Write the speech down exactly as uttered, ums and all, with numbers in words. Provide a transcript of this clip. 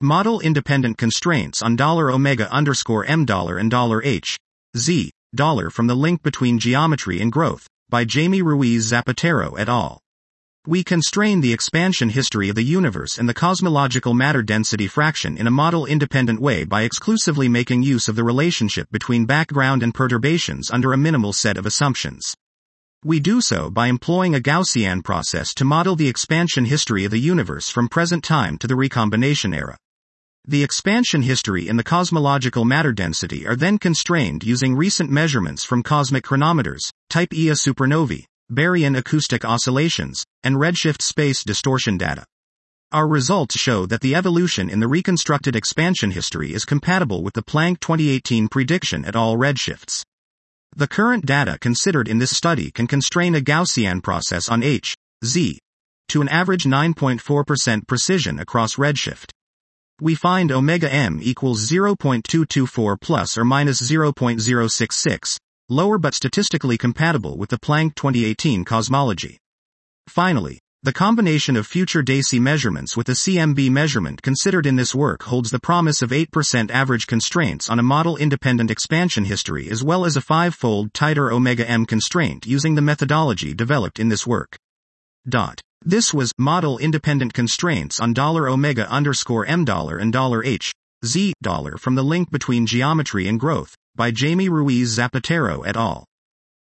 Model-independent constraints on dollar omega underscore m dollar and dollar h, z, dollar from the link between geometry and growth, by Jaime Ruiz Zapatero et al. We constrain the expansion history of the universe and the cosmological matter density fraction in a model-independent way by exclusively making use of the relationship between background and perturbations under a minimal set of assumptions. We do so by employing a Gaussian process to model the expansion history of the universe from present time to the recombination era. The expansion history and the cosmological matter density are then constrained using recent measurements from cosmic chronometers, type Ia supernovae, baryon acoustic oscillations, and redshift space distortion data. Our results show that the evolution in the reconstructed expansion history is compatible with the Planck twenty eighteen prediction at all redshifts. The current data considered in this study can constrain a Gaussian process on H, Z, to an average nine point four percent precision across redshift. We find omega m equals zero point two two four plus or minus zero point zero six six, lower but statistically compatible with the Planck twenty eighteen cosmology. Finally, the combination of future Dacey measurements with the C M B measurement considered in this work holds the promise of eight percent average constraints on a model-independent expansion history as well as a five-fold tighter omega m constraint using the methodology developed in this work. Dot. This was model-independent constraints on dollar omega underscore m dollar and dollar h, z, dollar from the link between geometry and growth, by Jaime Ruiz Zapatero et al.